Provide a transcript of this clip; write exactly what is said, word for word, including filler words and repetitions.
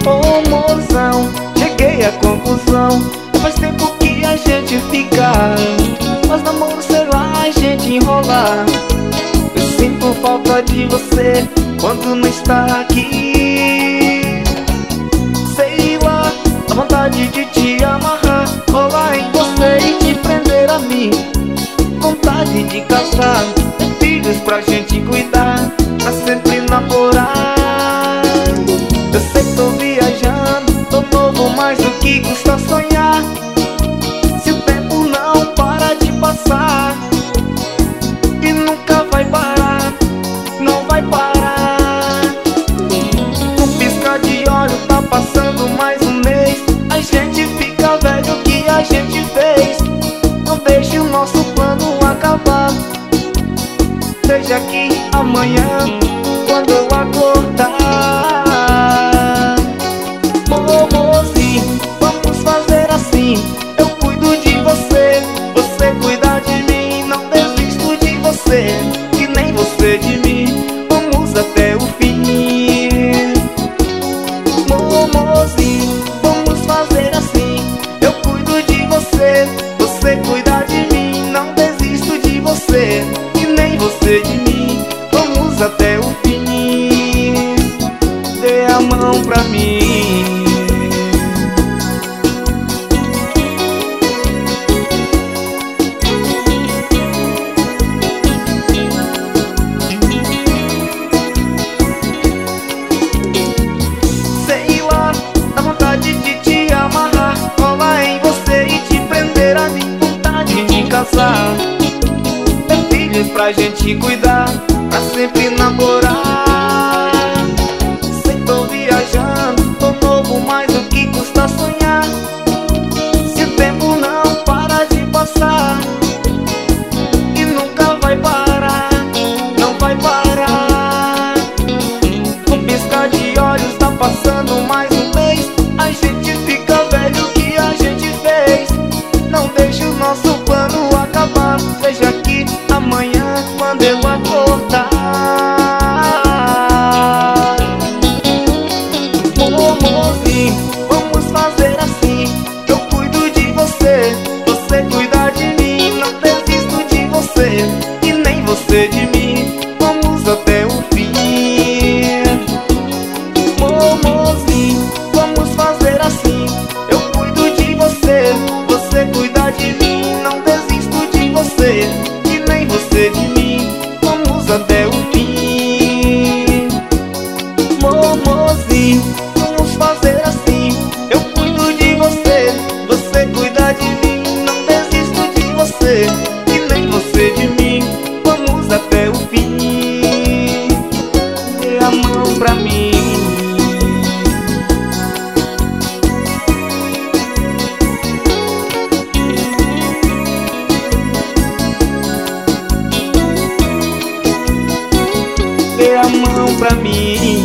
Ô mozão, cheguei à conclusão, faz tempo que a gente fica, mas namoro, sei lá, a gente enrola. Eu sinto falta de você quando não está aqui. Sei lá, a vontade de te amarrar, rolar em você e te prender a mim. Vontade de casar, ter filhos pra gente cuidar, pra sempre namorar. Eu sei que tô viajando, tô novo, mas o que custa sonhar? Se o tempo não para de passar, e nunca vai parar, não vai parar. Um piscar de olho, tá passando mais um mês, a gente fica velho, o que a gente fez? Não deixe o nosso plano acabar. Seja aqui amanhã, quando eu acordar. Ô mozinho, vamos fazer assim, eu cuido de você, você cuida de mim. Não desisto de você, e nem você de mim, vamos até o fim. Ô mozinho, vamos fazer assim, eu cuido de você, você cuida de mim. Não desisto de você, e nem você de mim, vamos até o fim. Dê a mão pra mim. Sei lá, dá vontade de te amarrar, colar em você e te prender a mim. Vontade de casar, ter filhos pra gente cuidar, pra sempre namorar. Sei que tô viajando, tô novo, mas o que custa sonhar? Se o tempo não para de passar, e nunca vai parar, não vai parar. Um piscar de olhos, tá passando mais um mês, a gente fica velho, o que a gente fez? Não deixe o nosso plano acabar. Seja aqui amanhã, quando eu acordar. Ô mozinho, vamos fazer assim, eu cuido de você, você cuida de mim. Não desisto de você, e nem você de mim, vamos até o fim. Ô mozinho, vamos fazer assim, eu cuido de você, você cuida de mim. Não desisto de você, e nem você de mim, vamos até o fim. Ô mozinho, vamos fazer assim, eu cuido de você, você cuida de mim. Não desisto de você, e nem você de mim, vamos até o fim. Dê a mão pra mim. Dê a mão pra mim.